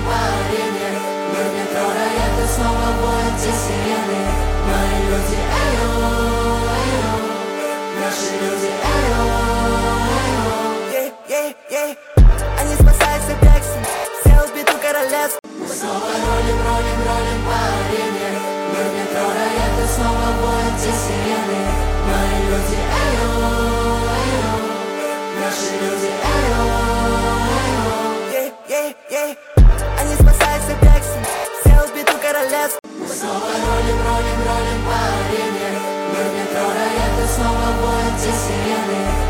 по арене. Мы в метро роят, и снова воют те сирены. Мои люди, эй-о, наши люди, эй-о. Они спасаются текстом, все убиты королевством. Мы снова ролим по арене. Мы в метро роят, и снова воют те сирены. Мои люди, эй-о, наши люди, эй-о. Они спасаются текстом, все убиты королевством. Мы снова ролим по арене. Мы в метро роят, и снова воют те сирены.